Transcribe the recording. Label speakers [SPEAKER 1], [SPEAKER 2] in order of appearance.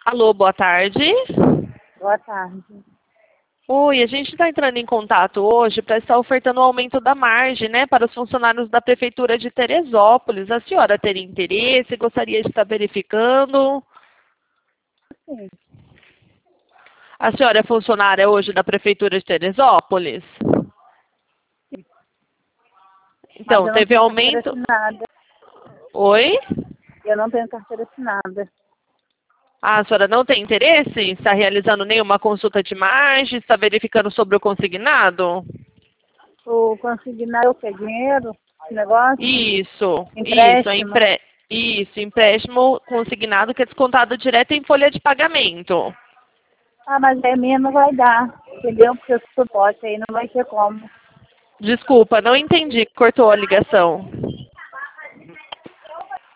[SPEAKER 1] Alô, boa tarde.
[SPEAKER 2] Boa tarde.
[SPEAKER 1] Oi, a gente está entrando em contato hoje para estar ofertando o aumento da margem, né, para os funcionários da Prefeitura de Teresópolis. A senhora teria interesse? Gostaria de estar verificando?
[SPEAKER 2] Sim.
[SPEAKER 1] A senhora é funcionária hoje da Prefeitura de Teresópolis?
[SPEAKER 2] Mas
[SPEAKER 1] Então,
[SPEAKER 2] eu não
[SPEAKER 1] teve
[SPEAKER 2] tenho carteira
[SPEAKER 1] aumento...
[SPEAKER 2] assinada.
[SPEAKER 1] Oi?
[SPEAKER 2] Eu não tenho carteira assinada.
[SPEAKER 1] A senhora não tem interesse em estar realizando nenhuma consulta de margem, está verificando sobre o consignado?
[SPEAKER 2] O consignar o que? Dinheiro? Esse negócio?
[SPEAKER 1] Isso,
[SPEAKER 2] Empréstimo?
[SPEAKER 1] isso, empréstimo consignado que é descontado direto em folha de pagamento.
[SPEAKER 2] Ah, mas a minha não vai dar. Entendeu? Porque eu sou poste aí não vai ter como.
[SPEAKER 1] Desculpa, não entendi, cortou a ligação.